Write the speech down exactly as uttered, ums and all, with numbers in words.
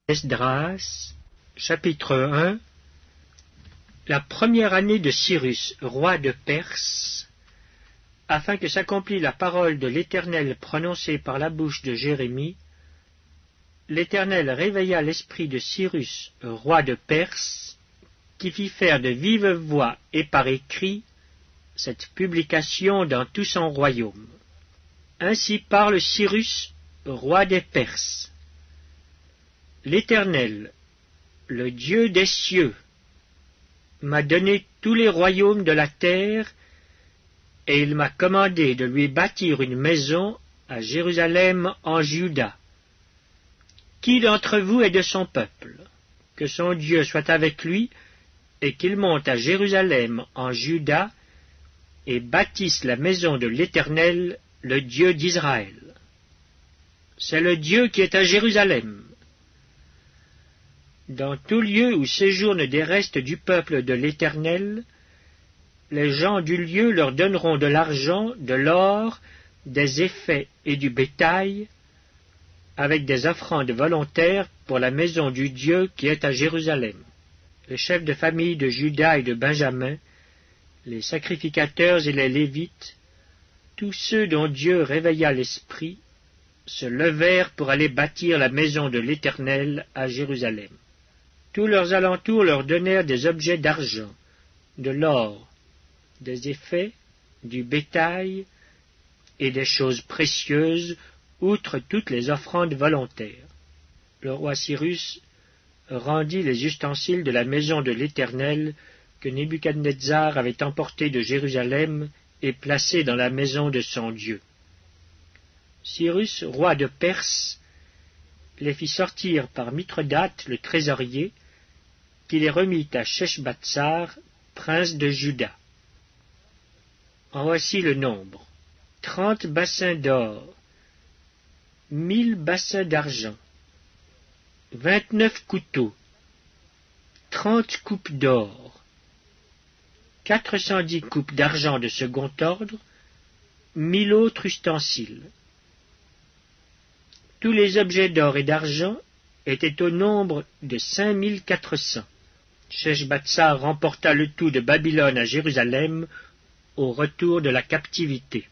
Esdras, chapitre un. La première année de Cyrus, roi de Perse, afin que s'accomplît la parole de l'Éternel prononcée par la bouche de Jérémie, l'Éternel réveilla l'esprit de Cyrus, roi de Perse, qui fit faire de vive voix et par écrit cette publication dans tout son royaume. Ainsi parle Cyrus, roi des Perses. L'Éternel, le Dieu des cieux, m'a donné tous les royaumes de la terre, et il m'a commandé de lui bâtir une maison à Jérusalem en Juda. Qui d'entre vous est de son peuple? Que son Dieu soit avec lui, et qu'il monte à Jérusalem en Juda, et bâtisse la maison de l'Éternel, le Dieu d'Israël. C'est le Dieu qui est à Jérusalem. Dans tout lieu où séjournent des restes du peuple de l'Éternel, les gens du lieu leur donneront de l'argent, de l'or, des effets et du bétail, avec des offrandes volontaires pour la maison du Dieu qui est à Jérusalem. Les chefs de famille de Juda et de Benjamin, les sacrificateurs et les Lévites, tous ceux dont Dieu réveilla l'esprit, se levèrent pour aller bâtir la maison de l'Éternel à Jérusalem. Tous leurs alentours leur donnèrent des objets d'argent, de l'or, des effets, du bétail et des choses précieuses, outre toutes les offrandes volontaires. Le roi Cyrus rendit les ustensiles de la maison de l'Éternel que Nebuchadnezzar avait emportés de Jérusalem et placés dans la maison de son Dieu. Cyrus, roi de Perse, les fit sortir par Mithridate le trésorier, qui les remit à Sheshbatsar, prince de Juda. En voici le nombre. Trente bassins d'or, mille bassins d'argent, vingt-neuf couteaux, trente coupes d'or, quatre cent dix coupes d'argent de second ordre, mille autres ustensiles. Tous les objets d'or et d'argent étaient au nombre de cinq mille quatre cents. Sheshbatsar remporta le tout de Babylone à Jérusalem au retour de la captivité.